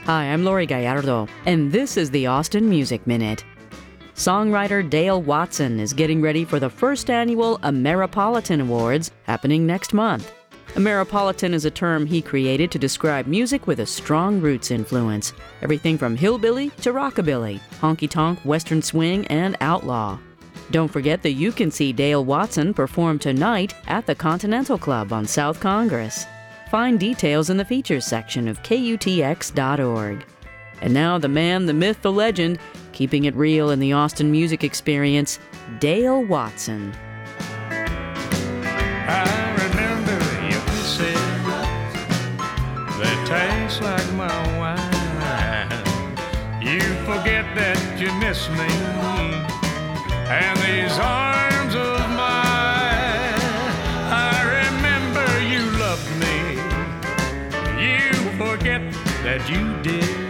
Hi, I'm Lori Gallardo, and this is the Austin Music Minute. Songwriter Dale Watson is getting ready for the first annual Ameripolitan Awards happening next month. Ameripolitan is a term he created to describe music with a strong roots influence, everything from hillbilly to rockabilly, honky-tonk, western swing, and outlaw. Don't forget that you can see Dale Watson perform tonight at the Continental Club on South Congress. Find details in the features section of KUTX.org. And now the man, the myth, the legend, keeping it real in the Austin music experience, Dale Watson. I remember your kisses that taste like my wine. You forget that you miss me, and these arms of mine. I remember you loved me. You forget that you did.